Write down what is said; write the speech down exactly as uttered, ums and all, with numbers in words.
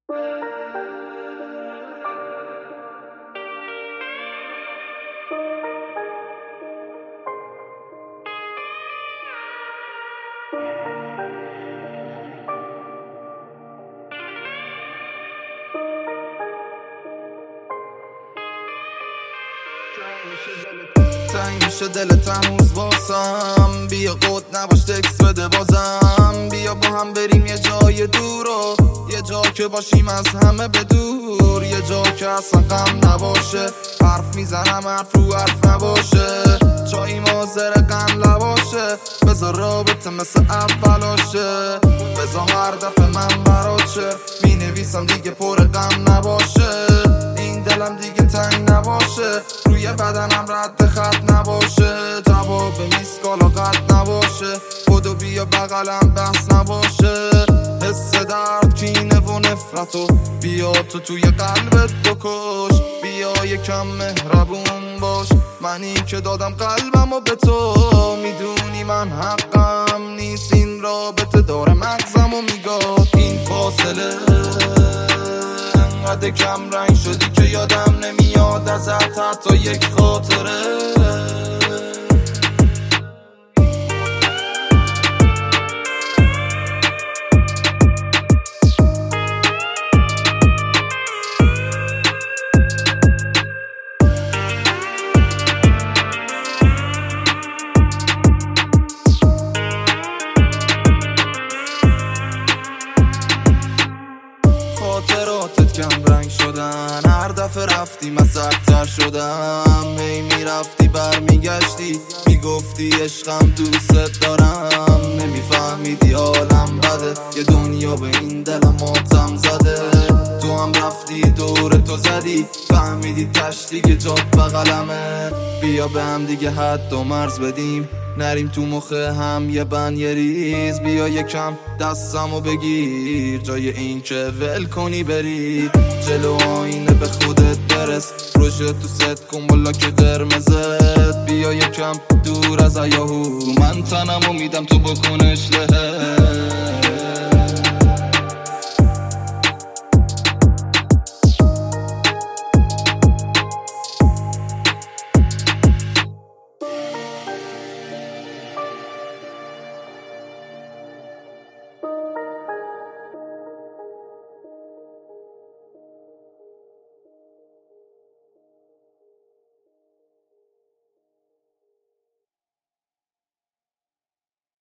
تنگ میشه دلت هنوز واسم، بیا قد نباش تکس بده بازم، بیا با هم بریم یه جای دور و یه جا که باشیم از همه به دور، یه جا که اصلا غم نباشه، حرف میزنم حرف رو حرف نباشه، چایی مازر غم لباشه، بذار رابطه مثل اولاشه، بذار هر دفعه من برات شه می نویسم دیگه پر غم نباشه، این دلم دیگه تنگ نباشه، روی بدنم رد خط نباشه، جواب میسکالا قد نباشه، خودو بیا بغلم بحث نباشه، حس درد کینه و نفرتو بیا تو توی قلبت بکش، بیا یکم مهربون باش، منی که دادم قلبمو به تو، میدونی من حقم نیست این رابطه داره مغزمو میگاد، این فاصله انقدر کم رنگ شدی که یادم نمیاد ازت حتی یک خاطره. خاطراتت کم رنگ شدن، هر دفعه رفتی من سردتر شدم، هی میرفتی برمیگشتی میگفتی عشقم دوست دارم، نمیفهمیدی حالم بده، یه دنیا به این دلم ماتم زده، تو هم رفتی دور تو زدی فهمیدی تشتی که جات بغلمه، بیا به هم دیگه حد و مرز بدیم، نریم تو مخ هم یه بند یه ریز، بیا یکم دستمو بگیر، جای این که ول کنی بری، جلو آینه به خودت برس، روشه تو ست کن بالا که قرمزت، بیا یکم دور از ایاهو، من تنمو میدم تو بکنش له.